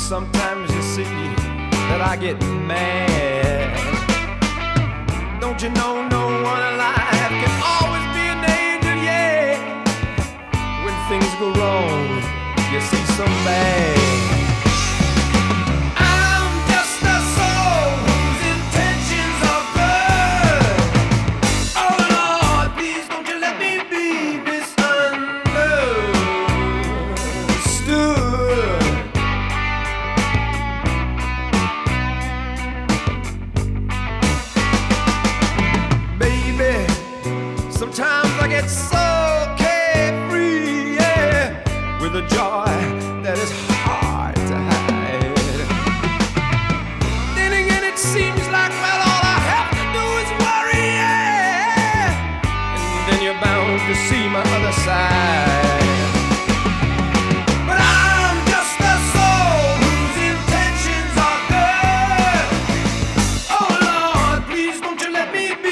Sometimes you see that I get mad. Don't you know no one alive can always be an angel, yeah. When things go wrong, you see some bad. Sometimes I get so carefree, yeah, with a joy that is hard to hide. Then again, it seems like, well, all I have to do is worry, yeah, and then you're bound to see my other side. But I'm just a soul whose intentions are good. Oh Lord, please don't you let me be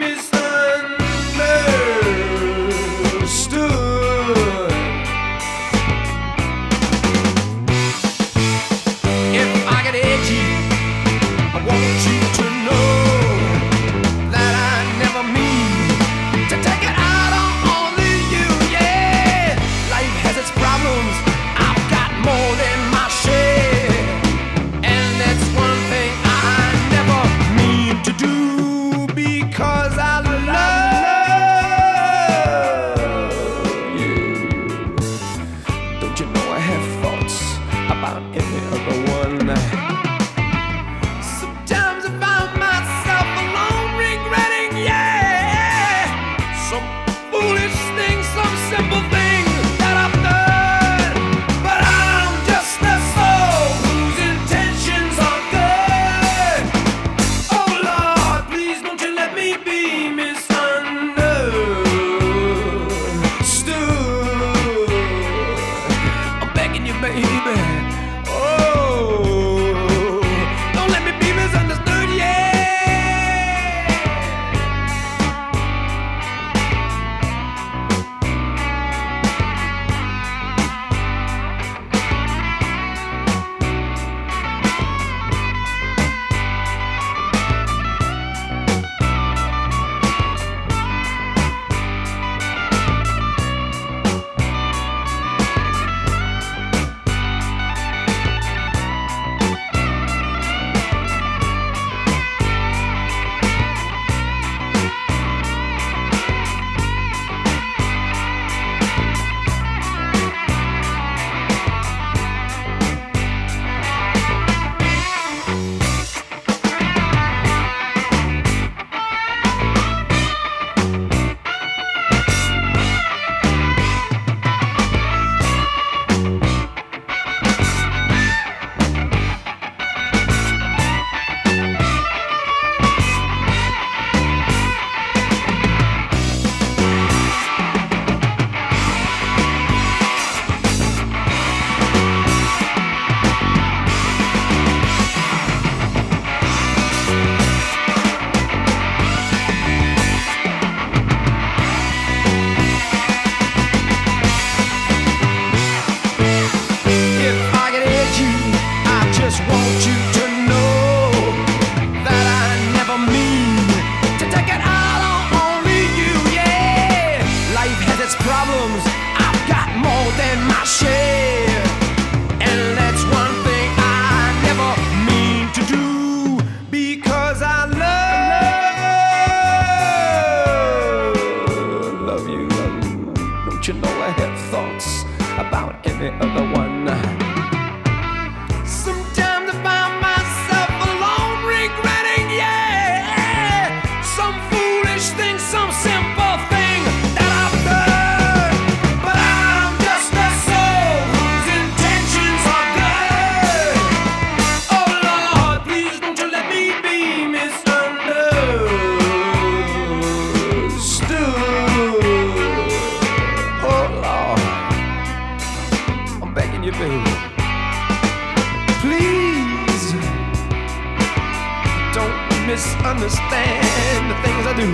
misunderstand the things I do.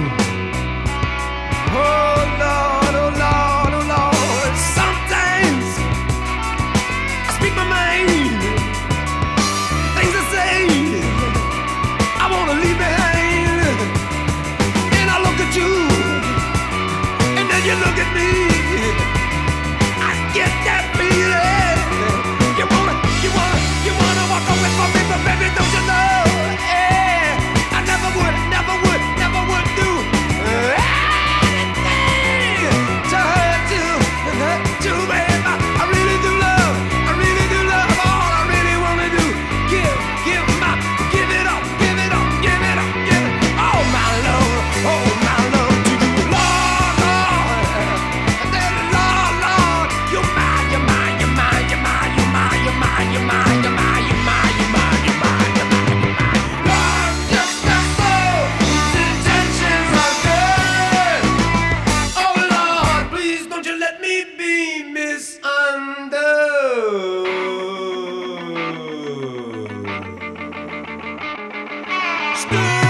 Oh Lord, oh Lord, oh Lord. Sometimes I speak my mind stood